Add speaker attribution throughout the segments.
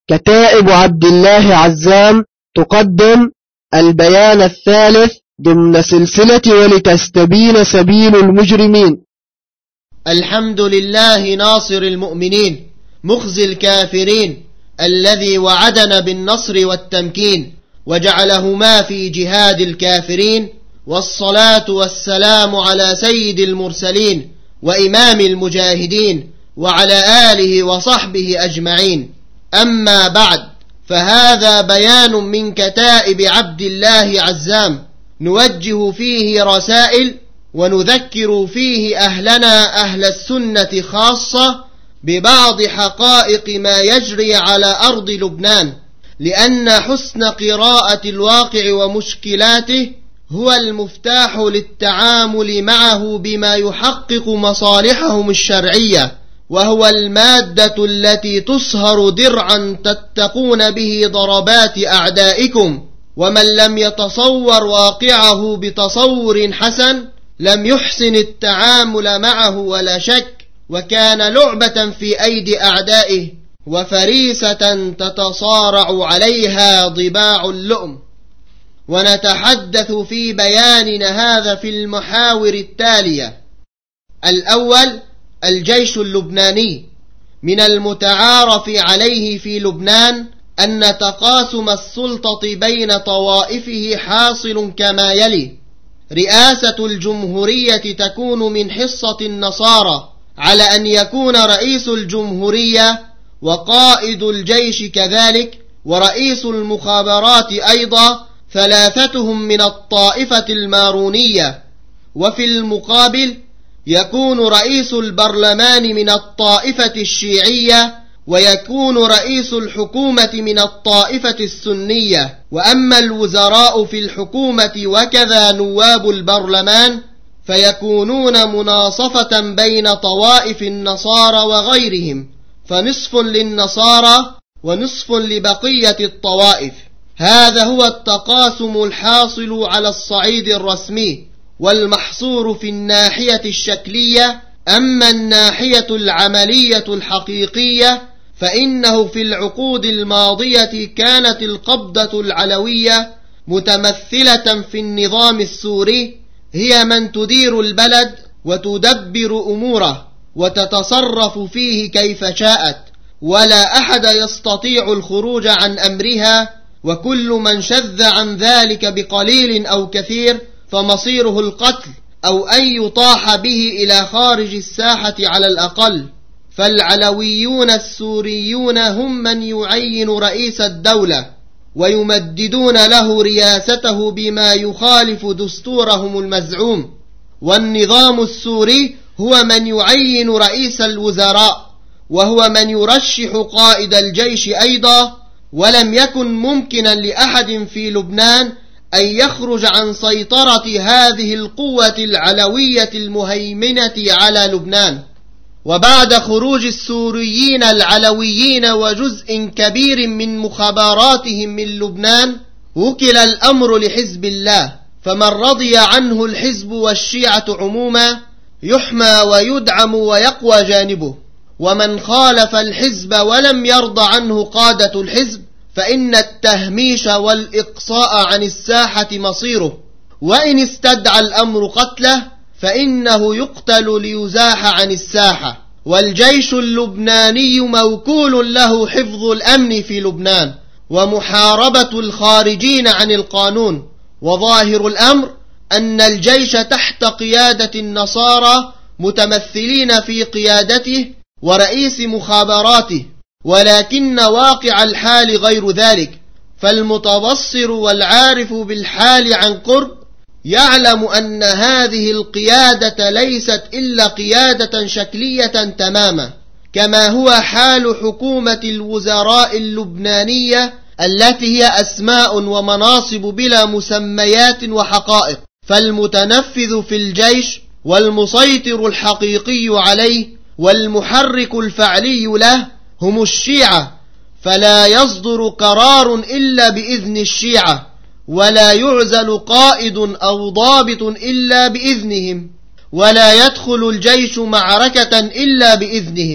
Speaker 1: كتائب عبد الله عزام تقدم البيان الثالث ضمن سلسلة ولتستبين سبيل المجرمين.
Speaker 2: الحمد لله ناصر المؤمنين مخزي الكافرين الذي وعدنا بالنصر والتمكين وجعلهما في جهاد الكافرين، والصلاة والسلام على سيد المرسلين وإمام المجاهدين وعلى آله وصحبه أجمعين. أما بعد، فهذا بيان من كتائب عبد الله عزام نوجه فيه رسائل ونذكر فيه أهلنا أهل السنة خاصة ببعض حقائق ما يجري على أرض لبنان، لأن حسن قراءة الواقع ومشكلاته هو المفتاح للتعامل معه بما يحقق مصالحهم الشرعية، وهو المادة التي تصهر درعا تتقون به ضربات أعدائكم. ومن لم يتصور واقعه بتصور حسن لم يحسن التعامل معه ولا شك، وكان لعبة في أيدي أعدائه وفريسة تتصارع عليها ضباع اللؤم. ونتحدث في بياننا هذا في المحاور التالية: الأول، الجيش اللبناني. من المتعارف عليه في لبنان أن تقاسم السلطة بين طوائفه حاصل كما يلي: رئاسة الجمهورية تكون من حصة النصارى، على أن يكون رئيس الجمهورية وقائد الجيش كذلك، ورئيس المخابرات أيضا، ثلاثتهم من الطائفة المارونية. وفي المقابل يكون رئيس البرلمان من الطائفة الشيعية، ويكون رئيس الحكومة من الطائفة السنية. وأما الوزراء في الحكومة وكذا نواب البرلمان فيكونون مناصفة بين طوائف النصارى وغيرهم، فنصف للنصارى ونصف لبقية الطوائف. هذا هو التقاسم الحاصل على الصعيد الرسمي والمحصور في الناحية الشكلية. أما الناحية العملية الحقيقية فإنه في العقود الماضية كانت القبضة العلوية متمثلة في النظام السوري، هي من تدير البلد وتدبر أموره وتتصرف فيه كيف شاءت، ولا أحد يستطيع الخروج عن أمرها، وكل من شذ عن ذلك بقليل أو كثير فمصيره القتل أو أن يطاح به إلى خارج الساحة على الأقل. فالعلويون السوريون هم من يعين رئيس الدولة ويمددون له رياسته بما يخالف دستورهم المزعوم، والنظام السوري هو من يعين رئيس الوزراء، وهو من يرشح قائد الجيش أيضا. ولم يكن ممكنا لأحد في لبنان أن يخرج عن سيطرة هذه القوة العلوية المهيمنة على لبنان. وبعد خروج السوريين العلويين وجزء كبير من مخابراتهم من لبنان وكل الأمر لحزب الله، فمن رضي عنه الحزب والشيعة عموما يحمى ويدعم ويقوى جانبه، ومن خالف الحزب ولم يرضى عنه قادة الحزب فإن التهميش والإقصاء عن الساحة مصيره، وإن استدعى الأمر قتله فإنه يقتل ليزاح عن الساحة. والجيش اللبناني موكول له حفظ الأمن في لبنان ومحاربة الخارجين عن القانون. وظاهر الأمر أن الجيش تحت قيادة النصارى متمثلين في قيادته ورئيس مخابراته، ولكن واقع الحال غير ذلك. فالمتبصر والعارف بالحال عن قرب يعلم أن هذه القيادة ليست إلا قيادة شكلية تماما، كما هو حال حكومة الوزراء اللبنانية التي هي أسماء ومناصب بلا مسميات وحقائق. فالمتنفذ في الجيش والمسيطر الحقيقي عليه والمحرك الفعلي له هم الشيعة، فلا يصدر قرار إلا بإذن الشيعة، ولا يعزل قائد أو ضابط إلا بإذنهم، ولا يدخل الجيش معركة إلا بإذنهم،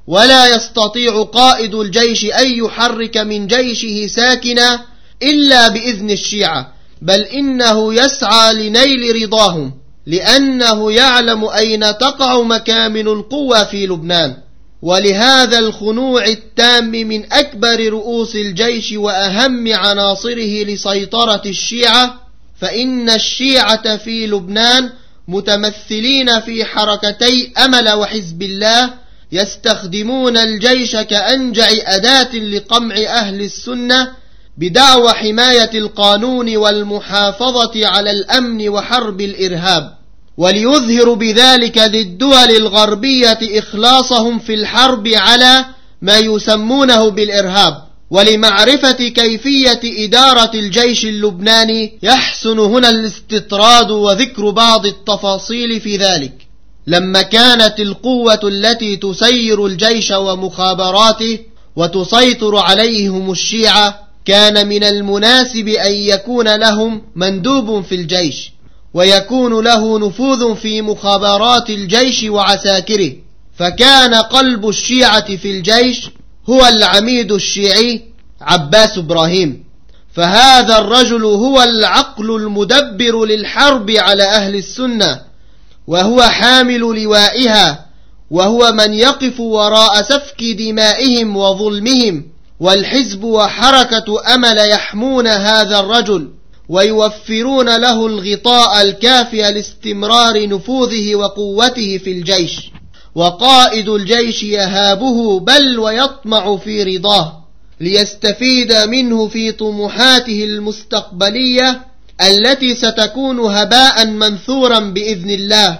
Speaker 2: ولا يستطيع قائد الجيش أن يحرك من جيشه ساكنا إلا بإذن الشيعة، بل إنه يسعى لنيل رضاهم، لأنه يعلم أين تقع مكامن القوة في لبنان. ولهذا الخنوع التام من أكبر رؤوس الجيش وأهم عناصره لسيطرة الشيعة، فإن الشيعة في لبنان متمثلين في حركتي أمل وحزب الله يستخدمون الجيش كأنجع أداة لقمع أهل السنة بدعوى حماية القانون والمحافظة على الأمن وحرب الإرهاب، وليظهر بذلك للدول الغربية إخلاصهم في الحرب على ما يسمونه بالإرهاب. ولمعرفة كيفية إدارة الجيش اللبناني يحسن هنا الاستطراد وذكر بعض التفاصيل في ذلك. لما كانت القوة التي تسير الجيش ومخابراته وتسيطر عليهم الشيعة، كان من المناسب أن يكون لهم مندوب في الجيش، ويكون له نفوذ في مخابرات الجيش وعساكره، فكان قلب الشيعة في الجيش هو العميد الشيعي عباس إبراهيم، فهذا الرجل هو العقل المدبر للحرب على أهل السنة، وهو حامل لوائها، وهو من يقف وراء سفك دمائهم وظلمهم. والحزب وحركة أمل يحمون هذا الرجل ويوفرون له الغطاء الكافي لاستمرار نفوذه وقوته في الجيش، وقائد الجيش يهابه بل ويطمع في رضاه ليستفيد منه في طموحاته المستقبلية التي ستكون هباء منثورا بإذن الله.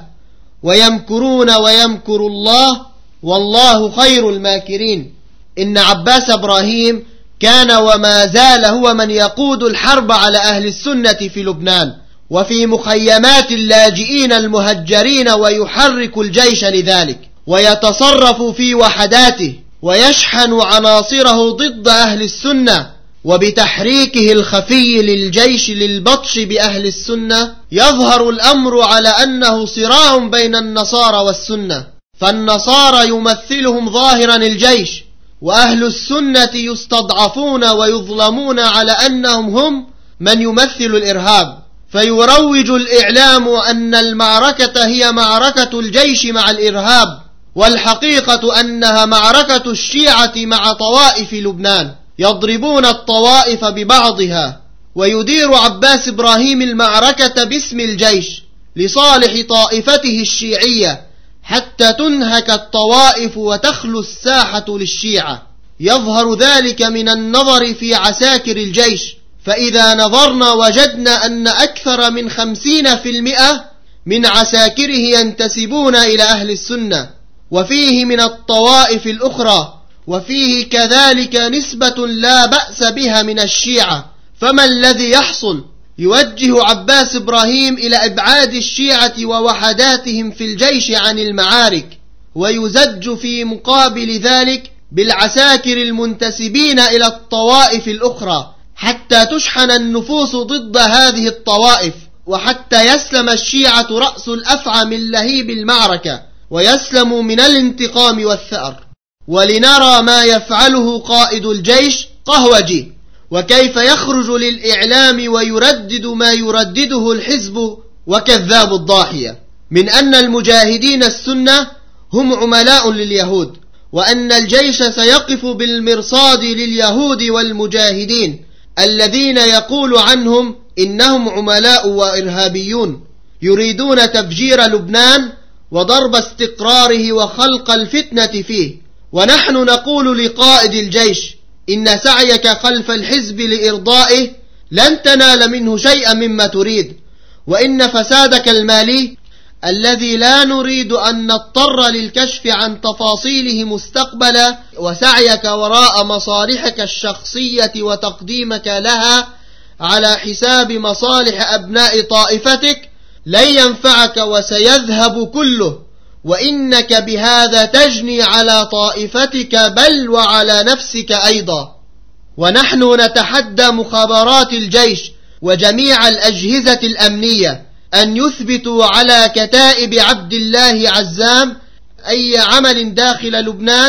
Speaker 2: ويمكرون ويمكر الله والله خير الماكرين. إن عباس إبراهيم كان وما زال هو من يقود الحرب على أهل السنة في لبنان وفي مخيمات اللاجئين المهجرين، ويحرك الجيش لذلك، ويتصرف في وحداته، ويشحن عناصره ضد أهل السنة. وبتحريكه الخفي للجيش للبطش بأهل السنة يظهر الأمر على أنه صراع بين النصارى والسنة، فالنصارى يمثلهم ظاهرا الجيش، وأهل السنة يستضعفون ويظلمون على أنهم هم من يمثل الإرهاب. فيروج الإعلام أن المعركة هي معركة الجيش مع الإرهاب، والحقيقة أنها معركة الشيعة مع طوائف لبنان، يضربون الطوائف ببعضها. ويدير عباس إبراهيم المعركة باسم الجيش لصالح طائفته الشيعية حتى تنهك الطوائف وتخلو الساحة للشيعة. يظهر ذلك من النظر في عساكر الجيش، فإذا نظرنا وجدنا أن أكثر من 50% من عساكره ينتسبون إلى أهل السنة، وفيه من الطوائف الأخرى، وفيه كذلك نسبة لا بأس بها من الشيعة. فما الذي يحصل؟ يوجه عباس إبراهيم إلى إبعاد الشيعة ووحداتهم في الجيش عن المعارك، ويزج في مقابل ذلك بالعساكر المنتسبين إلى الطوائف الأخرى حتى تشحن النفوس ضد هذه الطوائف، وحتى يسلم الشيعة رأس الأفعى من لهيب المعركة ويسلم من الانتقام والثأر. ولنرى ما يفعله قائد الجيش قهوجي، وكيف يخرج للإعلام ويردد ما يردده الحزب وكذاب الضاحية من أن المجاهدين السنة هم عملاء لليهود، وأن الجيش سيقف بالمرصاد لليهود والمجاهدين الذين يقول عنهم إنهم عملاء وإرهابيون يريدون تفجير لبنان وضرب استقراره وخلق الفتنة فيه. ونحن نقول لقائد الجيش إن سعيك خلف الحزب لإرضائه لن تنال منه شيئا مما تريد، وإن فسادك المالي الذي لا نريد أن نضطر للكشف عن تفاصيله مستقبلا، وسعيك وراء مصالحك الشخصية وتقديمك لها على حساب مصالح أبناء طائفتك لن ينفعك وسيذهب كله، وإنك بهذا تجني على طائفتك بل وعلى نفسك أيضا. ونحن نتحدى مخابرات الجيش وجميع الأجهزة الأمنية أن يثبتوا على كتائب عبد الله عزام أي عمل داخل لبنان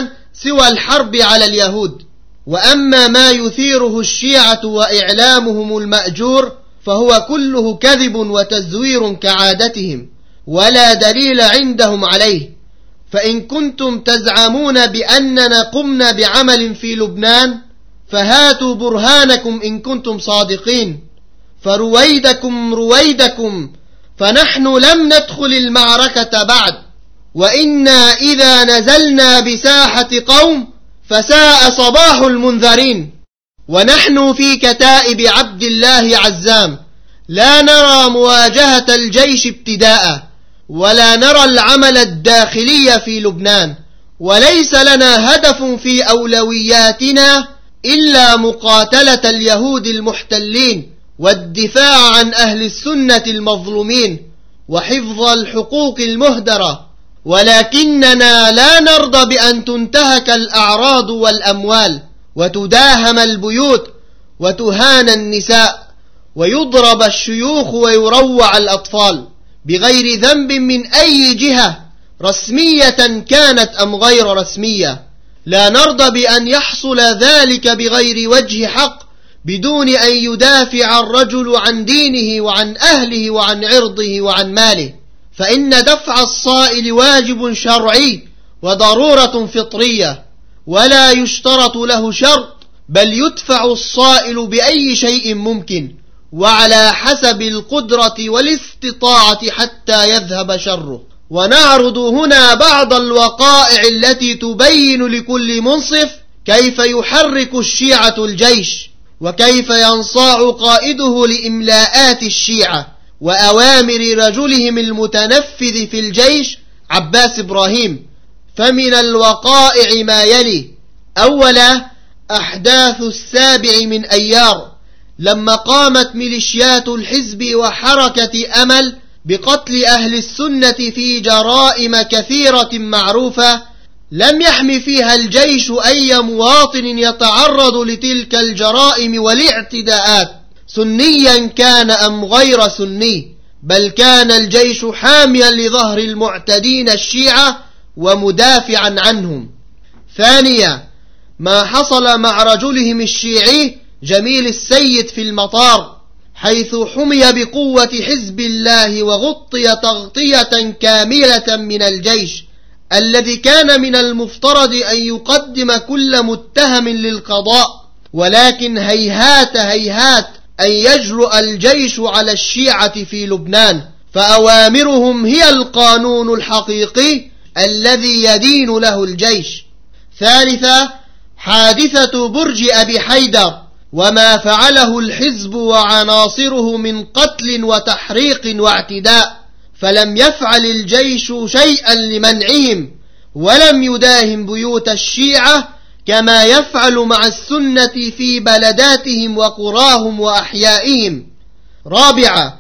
Speaker 2: سوى الحرب على اليهود. وأما ما يثيره الشيعة وإعلامهم المأجور فهو كله كذب وتزوير كعادتهم، ولا دليل عندهم عليه. فإن كنتم تزعمون بأننا قمنا بعمل في لبنان فهاتوا برهانكم إن كنتم صادقين، فرويدكم فنحن لم ندخل المعركة بعد، وإنا إذا نزلنا بساحة قوم فساء صباح المنذرين. ونحن في كتائب عبد الله عزام لا نرى مواجهة الجيش ابتداء، ولا نرى العمل الداخلي في لبنان، وليس لنا هدف في أولوياتنا إلا مقاتلة اليهود المحتلين والدفاع عن أهل السنة المظلومين وحفظ الحقوق المهدرة، ولكننا لا نرضى بأن تنتهك الأعراض والأموال وتداهم البيوت وتهان النساء ويضرب الشيوخ ويروع الأطفال بغير ذنب من أي جهة رسمية كانت أم غير رسمية. لا نرضى بأن يحصل ذلك بغير وجه حق بدون أن يدافع الرجل عن دينه وعن أهله وعن عرضه وعن ماله، فإن دفع الصائل واجب شرعي وضرورة فطرية، ولا يشترط له شرط، بل يدفع الصائل بأي شيء ممكن وعلى حسب القدرة والاستطاعة حتى يذهب شره. ونعرض هنا بعض الوقائع التي تبين لكل منصف كيف يحرك الشيعة الجيش، وكيف ينصاع قائده لإملاءات الشيعة وأوامر رجلهم المتنفذ في الجيش عباس إبراهيم. فمن الوقائع ما يلي: أولا، أحداث 7 من أيار لما قامت ميليشيات الحزب وحركة أمل بقتل أهل السنة في جرائم كثيرة معروفة لم يحم فيها الجيش أي مواطن يتعرض لتلك الجرائم والاعتداءات، سنيا كان أم غير سني، بل كان الجيش حاميا لظهر المعتدين الشيعة ومدافعا عنهم. ثانيا، ما حصل مع رجلهم الشيعي جميل السيد في المطار، حيث حمي بقوة حزب الله وغطي تغطية كاملة من الجيش الذي كان من المفترض أن يقدم كل متهم للقضاء، ولكن هيهات أن يجرؤ الجيش على الشيعة في لبنان، فأوامرهم هي القانون الحقيقي الذي يدين له الجيش. ثالثا، حادثة برج أبي حيدر وما فعله الحزب وعناصره من قتل وتحريق واعتداء، فلم يفعل الجيش شيئا لمنعهم، ولم يداهم بيوت الشيعة كما يفعل مع السنة في بلداتهم وقراهم وأحيائهم. رابعا،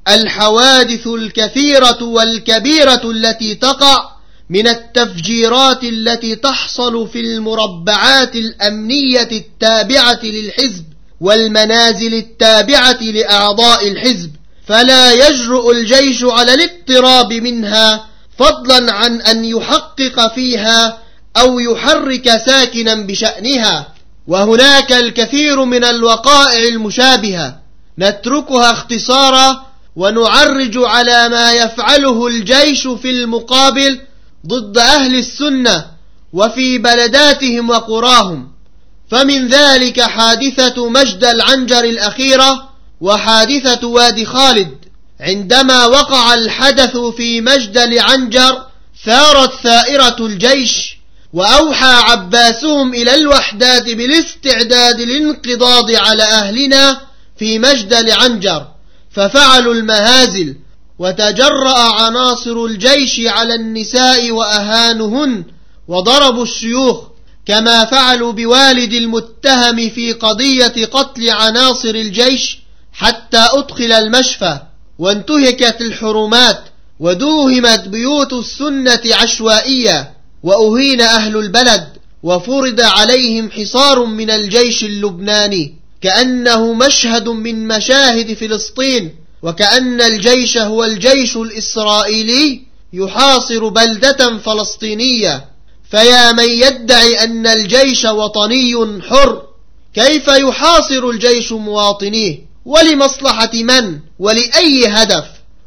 Speaker 2: الحوادث الكثيرة والكبيرة التي تقع من التفجيرات التي تحصل في المربعات الأمنية التابعة للحزب والمنازل التابعة لأعضاء الحزب، فلا يجرؤ الجيش على الاقتراب منها، فضلا عن أن يحقق فيها أو يحرك ساكنا بشأنها. وهناك الكثير من الوقائع المشابهة نتركها اختصارا ونعرج على ما يفعله الجيش في المقابل ضد أهل السنة وفي بلداتهم وقراهم. فمن ذلك حادثة مجد العنجر الأخيرة وحادثة وادي خالد. عندما وقع الحدث في مجد العنجر ثارت ثائرة الجيش، وأوحى عباسهم إلى الوحدات بالاستعداد للانقضاض على أهلنا في مجد العنجر، ففعلوا المهازل، وتجرأ عناصر الجيش على النساء وأهانهن وضربوا الشيوخ، كما فعلوا بوالد المتهم في قضية قتل عناصر الجيش حتى أدخل المشفى، وانتهكت الحرمات، ودوهمت بيوت السنة عشوائية، وأهين أهل البلد، وفرض عليهم حصار من الجيش اللبناني كأنه مشهد من مشاهد فلسطين، وكأن الجيش هو الجيش الإسرائيلي يحاصر بلدة فلسطينية. فيا من يدعي أن الجيش وطني حر، كيف يحاصر الجيش مواطنيه؟ ولمصلحة من؟ ولأي هدف؟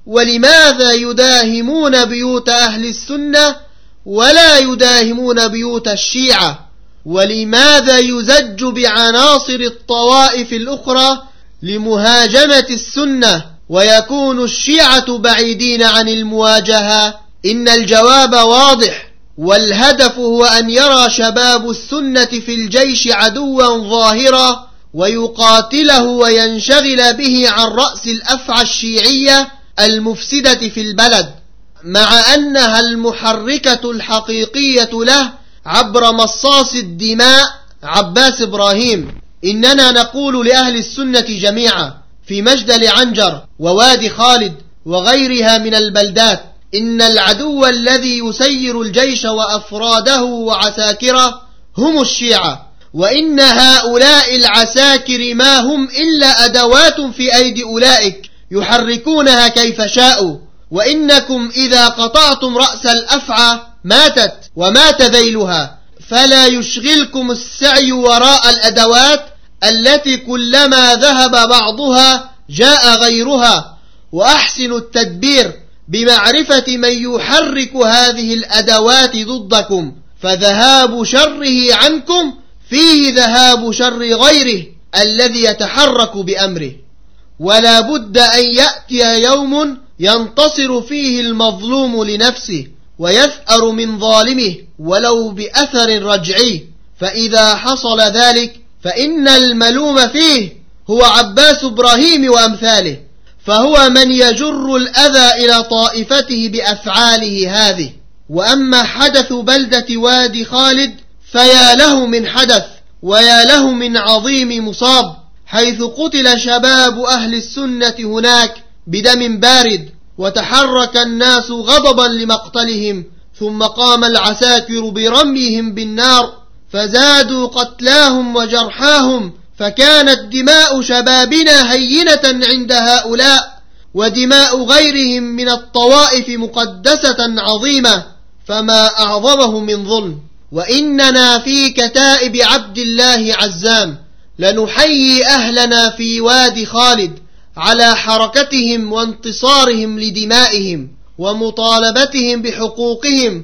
Speaker 2: ولماذا يداهمون بيوت أهل السنة ولا يداهمون بيوت الشيعة؟ ولماذا يزج بعناصر الطوائف الأخرى لمهاجمة السنة ويكون الشيعة بعيدين عن المواجهة؟ إن الجواب واضح، والهدف هو أن يرى شباب السنة في الجيش عدوا ظاهرا ويقاتله وينشغل به عن رأس الأفعى الشيعية المفسدة في البلد، مع أنها المحركة الحقيقية له عبر مصاص الدماء عباس إبراهيم. إننا نقول لأهل السنة جميعا في مجدل عنجر ووادي خالد وغيرها من البلدات، إن العدو الذي يسير الجيش وأفراده وعساكره هم الشيعة، وإن هؤلاء العساكر ما هم إلا أدوات في أيدي أولئك يحركونها كيف شاءوا، وإنكم إذا قطعتم رأس الأفعى ماتت ومات ذيلها، فلا يشغلكم السعي وراء الأدوات التي كلما ذهب بعضها جاء غيرها، وأحسنوا التدبير بمعرفة من يحرك هذه الأدوات ضدكم، فذهاب شره عنكم فيه ذهاب شر غيره الذي يتحرك بأمره. ولا بد أن يأتي يوم ينتصر فيه المظلوم لنفسه ويثأر من ظالمه ولو بأثر رجعي، فإذا حصل ذلك فإن الملوم فيه هو عباس إبراهيم وأمثاله، فهو من يجر الأذى إلى طائفته بأفعاله هذه. وأما حدث بلدة وادي خالد فيا له من حدث ويا له من عظيم مصاب، حيث قتل شباب أهل السنة هناك بدم بارد، وتحرك الناس غضبا لمقتلهم، ثم قام العساكر برميهم بالنار فزادوا قتلاهم وجرحاهم، فكانت دماء شبابنا هينة عند هؤلاء، ودماء غيرهم من الطوائف مقدسة عظيمة، فما أعظمه من ظلم. وإننا في كتائب عبد الله عزام لنحيي أهلنا في وادي خالد على حركتهم وانتصارهم لدمائهم ومطالبتهم بحقوقهم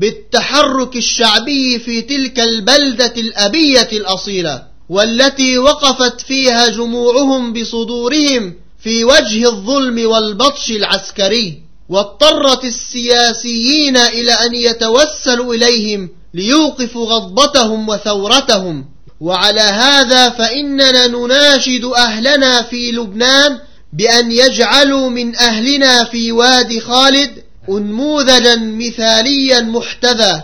Speaker 2: بالتحرك الشعبي في تلك البلدة الأبية الأصيلة، والتي وقفت فيها جموعهم بصدورهم في وجه الظلم والبطش العسكري، واضطرت السياسيين إلى أن يتوسلوا إليهم ليوقفوا غضبتهم وثورتهم. وعلى هذا فإننا نناشد أهلنا في لبنان بأن يجعلوا من أهلنا في وادي خالد أنموذجا مثاليا محتذى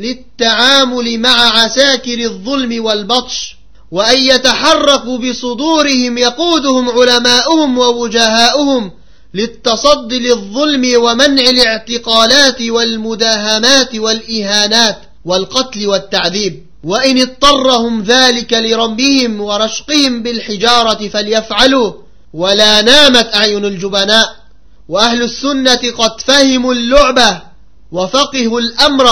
Speaker 2: للتعامل مع عساكر الظلم والبطش، وأن يتحركوا بصدورهم يقودهم علماؤهم ووجهاؤهم للتصدي للظلم ومنع الاعتقالات والمداهمات والإهانات والقتل والتعذيب، وإن اضطرهم ذلك لرميهم ورشقهم بالحجارة فليفعلوا، ولا نامت أعين الجبناء. وأهل السنة قد فهموا اللعبة وفقهوا الأمر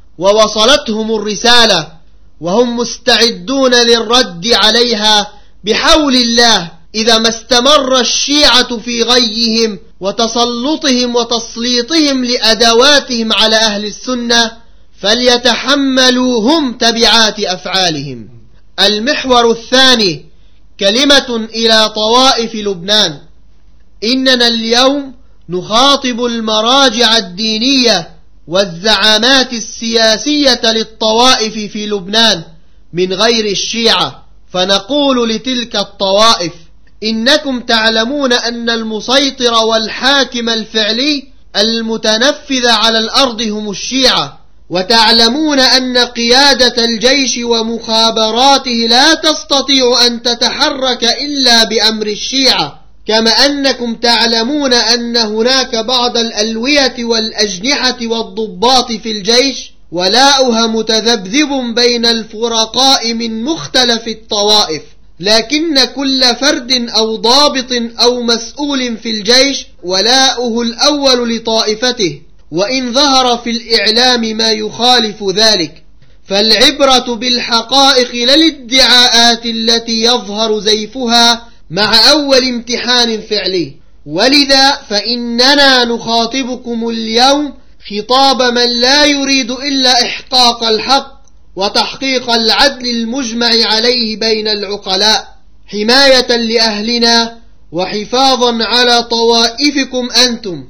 Speaker 2: ووصلتهم الرسالة، وهم مستعدون للرد عليها بحول الله إذا ما استمر الشيعة في غيهم وتسلطهم وتسليطهم لأدواتهم على أهل السنة، فليتحملوا هم تبعات أفعالهم. المحور الثاني كلمة إلى طوائف لبنان. إننا اليوم نخاطب المراجع الدينية والزعامات السياسية للطوائف في لبنان من غير الشيعة، فنقول لتلك الطوائف: إنكم تعلمون أن المسيطر والحاكم الفعلي المتنفذ على الأرض هم الشيعة، وتعلمون أن قيادة الجيش ومخابراته لا تستطيع أن تتحرك إلا بأمر الشيعة، كما أنكم تعلمون أن هناك بعض الألوية والأجنحة والضباط في الجيش ولاؤها متذبذب بين الفرقاء من مختلف الطوائف، لكن كل فرد أو ضابط أو مسؤول في الجيش ولاؤه الأول لطائفته، وإن ظهر في الإعلام ما يخالف ذلك، فالعبرة بالحقائق لا الادعاءات التي يظهر زيفها مع أول امتحان فعلي. ولذا فإننا نخاطبكم اليوم خطاب من لا يريد إلا إحقاق الحق وتحقيق العدل المجمع عليه بين العقلاء، حماية لأهلنا وحفاظا على طوائفكم أنتم.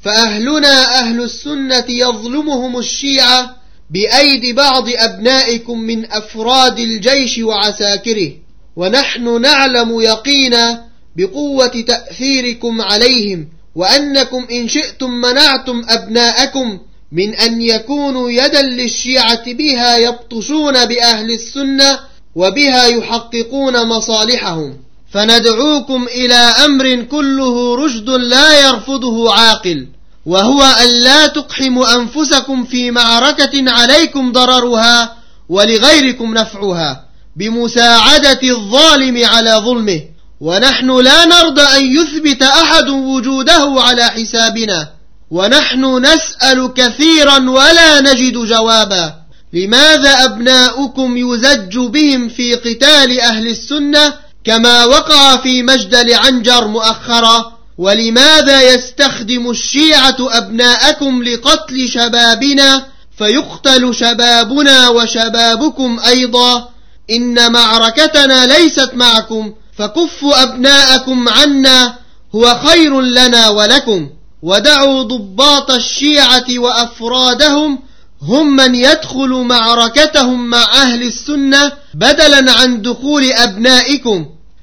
Speaker 2: فأهلنا أهل السنة يظلمهم الشيعة بأيدي بعض أبنائكم من أفراد الجيش وعساكره، ونحن نعلم يقينا بقوة تأثيركم عليهم، وأنكم إن شئتم منعتم أبناءكم من أن يكونوا يدا للشيعة بها يبطشون بأهل السنة وبها يحققون مصالحهم. فندعوكم إلى أمر كله رشد لا يرفضه عاقل، وهو أن لا تقحموا أنفسكم في معركة عليكم ضررها ولغيركم نفعها بمساعدة الظالم على ظلمه. ونحن لا نرضى أن يثبت أحد وجوده على حسابنا، ونحن نسأل كثيرا ولا نجد جوابا. لماذا أبناؤكم يزج بهم في قتال أهل السنة كما وقع في مجدل عنجر مؤخرا؟ ولماذا يستخدم الشيعة أبناءكم لقتل شبابنا فيقتل شبابنا وشبابكم أيضا؟ إن معركتنا ليست معكم، فكفوا أبناءكم عنا هو خير لنا ولكم. ودعوا ضباط الشيعة وأفرادهم هم من يدخل معركتهم مع أهل السنة بدلا عن دخول أبنائكم،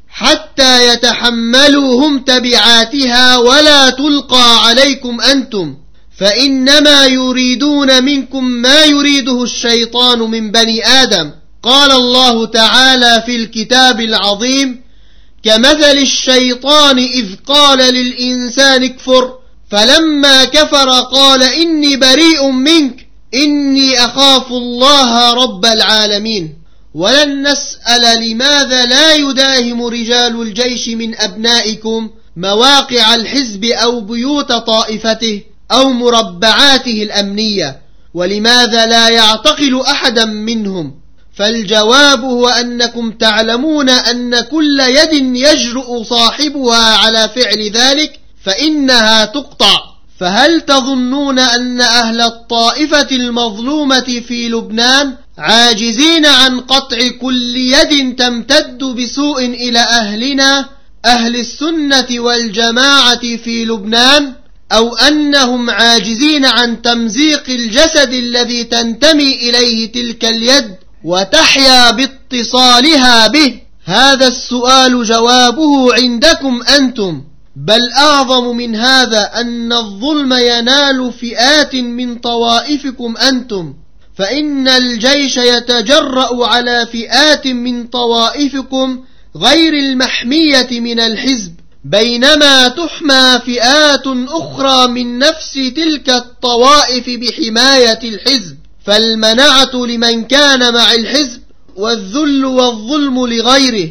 Speaker 2: حتى يتحملوا هم تبعاتها ولا تلقى عليكم أنتم، فإنما يريدون منكم ما يريده الشيطان من بني آدم. قال الله تعالى في الكتاب العظيم: كمثل الشيطان إذ قال للإنسان اكفر فلما كفر قال إني بريء منك إني أخاف الله رب العالمين. ولن نسأل لماذا لا يداهم رجال الجيش من أبنائكم مواقع الحزب أو بيوت طائفته أو مربعاته الأمنية، ولماذا لا يعتقل أحدا منهم؟ فالجواب هو أنكم تعلمون أن كل يد يجرؤ صاحبها على فعل ذلك فإنها تقطع. فهل تظنون أن أهل الطائفة المظلومة في لبنان عاجزين عن قطع كل يد تمتد بسوء إلى أهلنا أهل السنة والجماعة في لبنان، أو أنهم عاجزين عن تمزيق الجسد الذي تنتمي إليه تلك اليد وتحيا باتصالها به؟ هذا السؤال جوابه عندكم أنتم. بل أعظم من هذا أن الظلم ينال فئات من طوائفكم أنتم، فإن الجيش يتجرأ على فئات من طوائفكم غير المحمية من الحزب، بينما تحمى فئات أخرى من نفس تلك الطوائف بحماية الحزب. فالمنعة لمن كان مع الحزب والذل والظلم لغيره،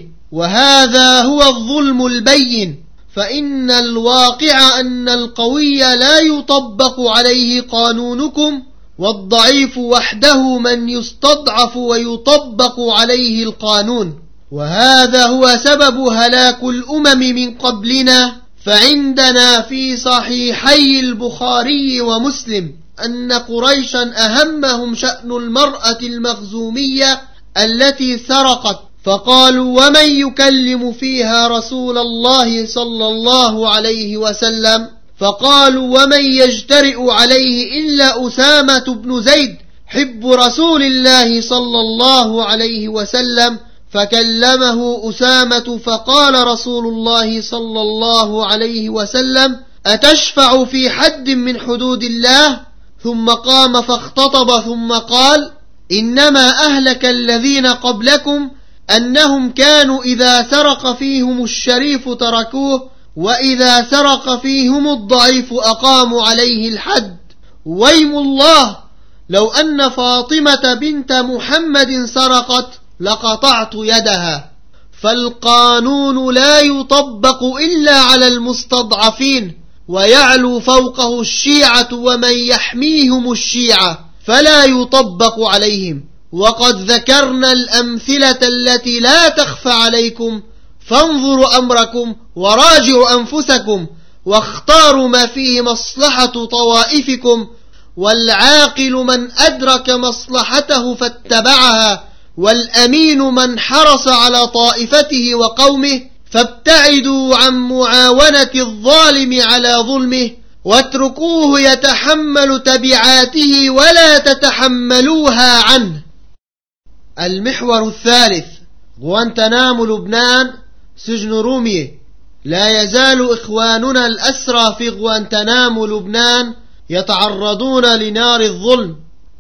Speaker 2: وهذا هو الظلم البين. فإن الواقع أن القوي لا يطبق عليه قانونكم، والضعيف وحده من يستضعف ويطبق عليه القانون. وهذا هو سبب هلاك الأمم من قبلنا. فعندنا في صحيحي البخاري ومسلم أن قريشا أهمهم شأن المرأة المخزومية التي سرقت، فقالوا: ومن يكلم فيها رسول الله صلى الله عليه وسلم؟ فقالوا: ومن يجترئ عليه إلا أسامة بن زيد حب رسول الله صلى الله عليه وسلم. فكلمه أسامة فقال رسول الله صلى الله عليه وسلم: أتشفع في حد من حدود الله؟ ثم قام فاختطب ثم قال: إنما أهلك الذين قبلكم أنهم كانوا إذا سرق فيهم الشريف تركوه، وإذا سرق فيهم الضعيف أقاموا عليه الحد. ويم الله لو أن فاطمة بنت محمد سرقت لقطعت يدها. فالقانون لا يطبق إلا على المستضعفين، ويعلو فوقه الشيعة ومن يحميهم الشيعة، فلا يطبق عليهم. وقد ذكرنا الأمثلة التي لا تخفى عليكم، فانظروا أمركم وراجعوا أنفسكم واختاروا ما فيه مصلحة طوائفكم، والعاقل من أدرك مصلحته فاتبعها، والأمين من حرص على طائفته وقومه، فابتعدوا عن معاونة الظالم على ظلمه، واتركوه يتحمل تبعاته ولا تتحملوها عنه. المحور الثالث: غوانتنامو لبنان سجن رومية. لا يزال إخواننا الأسرى في غوانتنامو لبنان يتعرضون لنار الظلم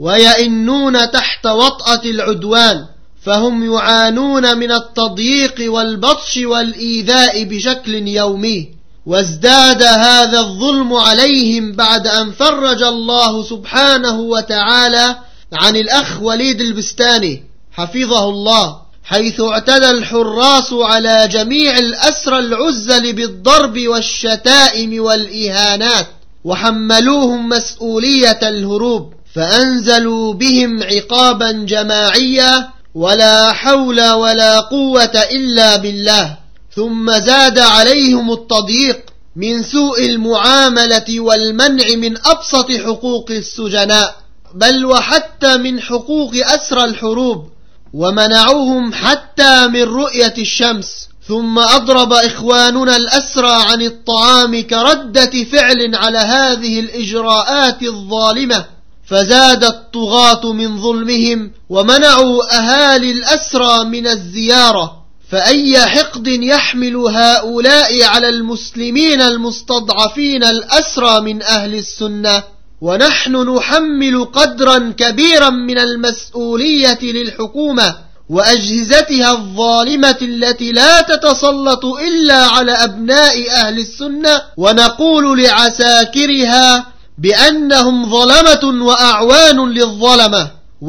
Speaker 2: ويئنون تحت وطأة العدوان، فهم يعانون من التضييق والبطش والإيذاء بشكل يومي، وازداد هذا الظلم عليهم بعد أن فرج الله سبحانه وتعالى عن الأخ وليد البستاني حفظه الله، حيث اعتدى الحراس على جميع الأسرى العزل بالضرب والشتائم والإهانات، وحملوهم مسؤولية الهروب، فأنزلوا بهم عقابا جماعيا، ولا حول ولا قوة إلا بالله. ثم زاد عليهم التضييق من سوء المعاملة والمنع من أبسط حقوق السجناء، بل وحتى من حقوق أسرى الحروب، ومنعوهم حتى من رؤية الشمس. ثم أضرب إخواننا الأسرى عن الطعام كردة فعل على هذه الإجراءات الظالمة، فزاد الطغاة من ظلمهم، ومنعوا أهالي الأسرى من الزيارة. فأي حقد يحمل هؤلاء على المسلمين المستضعفين الأسرى من أهل السنة؟ ونحن نحمل قدرا كبيرا من المسؤولية للحكومة وأجهزتها الظالمة التي لا تتسلط إلا على أبناء أهل السنة، ونقول لعساكرها بأنهم ظلمة وأعوان للظلمة،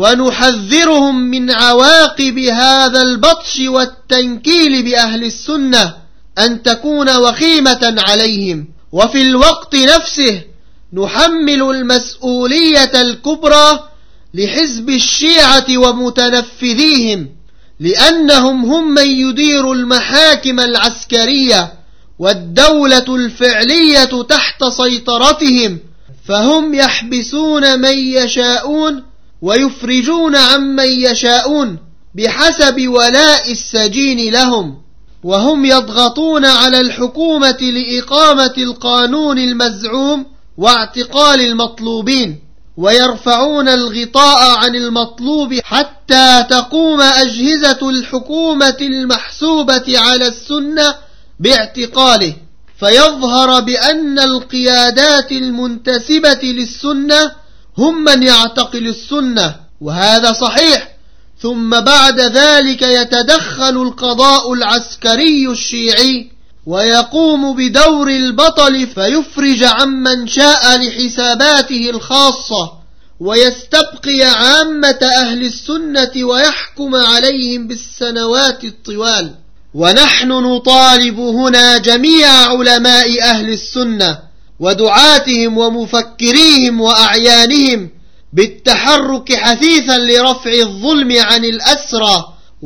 Speaker 2: ونحذرهم من عواقب هذا البطش والتنكيل بأهل السنة أن تكون وخيمة عليهم. وفي الوقت نفسه نحمل المسؤولية الكبرى لحزب الشيعة ومتنفذيهم، لأنهم هم من يدير المحاكم العسكرية والدولة الفعلية تحت سيطرتهم، فهم يحبسون من يشاءون ويفرجون عمن يشاءون بحسب ولاء السجين لهم، وهم يضغطون على الحكومة لإقامة القانون المزعوم واعتقال المطلوبين، ويرفعون الغطاء عن المطلوب حتى تقوم أجهزة الحكومة المحسوبة على السنة باعتقاله، فيظهر بأن القيادات المنتسبة للسنة هم من يعتقل السنة، وهذا صحيح. ثم بعد ذلك يتدخل القضاء العسكري الشيعي ويقوم بدور البطل، فيفرج عمن شاء لحساباته الخاصة، ويستبقي عامة أهل السنة ويحكم عليهم بالسنوات الطوال. ونحن نطالب هنا جميع علماء أهل السنة ودعاتهم ومفكريهم وأعيانهم بالتحرك حثيثا لرفع الظلم عن الأسرى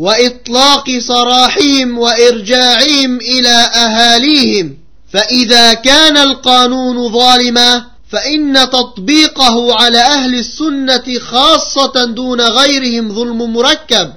Speaker 2: وإطلاق سراحهم وإرجاعهم إلى أهاليهم. فإذا كان القانون ظالما فإن تطبيقه على أهل السنة خاصة دون غيرهم ظلم مركب،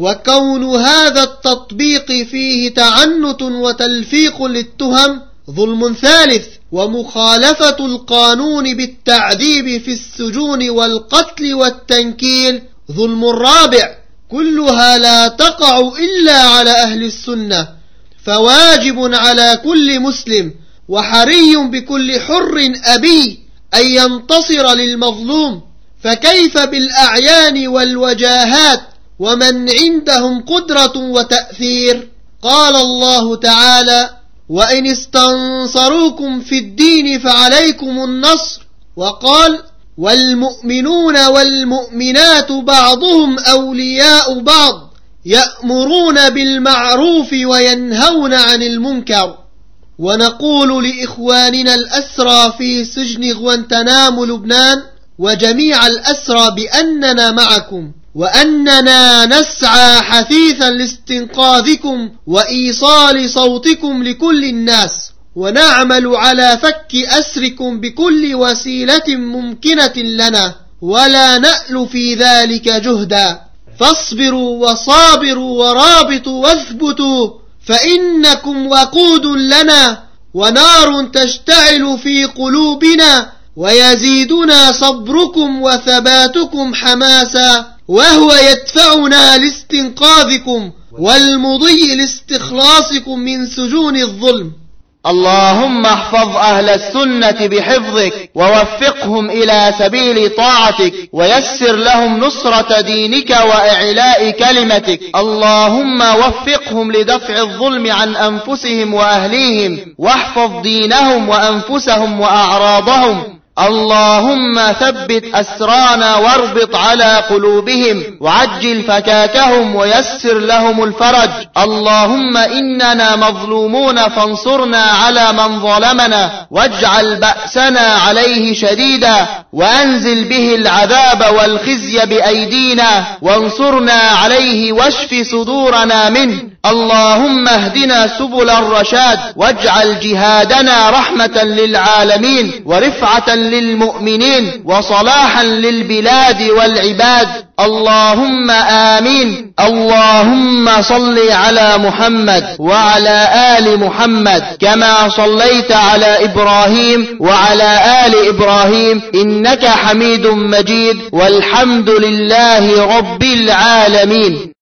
Speaker 2: وكون هذا التطبيق فيه تعنت وتلفيق للتهم ظلم ثالث، ومخالفة القانون بالتعذيب في السجون والقتل والتنكيل ظلم رابع، كلها لا تقع إلا على أهل السنة. فواجب على كل مسلم وحري بكل حر أبي أن ينتصر للمظلوم، فكيف بالأعيان والوجاهات ومن عندهم قدرة وتأثير؟ قال الله تعالى: وإن استنصروكم في الدين فعليكم النصر، وقال: والمؤمنون والمؤمنات بعضهم أولياء بعض يأمرون بالمعروف وينهون عن المنكر. ونقول لإخواننا الأسرى في سجن غوانتنامو لبنان وجميع الأسرى بأننا معكم، وأننا نسعى حثيثا لاستنقاذكم وإيصال صوتكم لكل الناس، ونعمل على فك أسركم بكل وسيلة ممكنة لنا، ولا نأل في ذلك جهدا. فاصبروا وصابروا ورابطوا واثبتوا، فإنكم وقود لنا ونار تشتعل في قلوبنا، ويزيدنا صبركم وثباتكم حماسا، وهو يدفعنا لاستنقاذكم والمضي لاستخلاصكم من سجون الظلم.
Speaker 3: اللهم احفظ أهل السنة بحفظك، ووفقهم إلى سبيل طاعتك، ويسر لهم نصرة دينك وإعلاء كلمتك. اللهم وفقهم لدفع الظلم عن أنفسهم وأهليهم، واحفظ دينهم وأنفسهم وأعراضهم. اللهم ثبت أسرانا واربط على قلوبهم، وعجل فكاكهم ويسر لهم الفرج. اللهم إننا مظلومون فانصرنا على من ظلمنا، واجعل بأسنا عليه شديدا، وأنزل به العذاب والخزي بأيدينا، وانصرنا عليه واشف صدورنا منه. اللهم اهدنا سبل الرشاد، واجعل جهادنا رحمة للعالمين ورفعة للمؤمنين وصلاحا للبلاد والعباد. اللهم آمين. اللهم صل على محمد وعلى آل محمد كما صليت على إبراهيم وعلى آل إبراهيم إنك حميد مجيد، والحمد لله رب العالمين.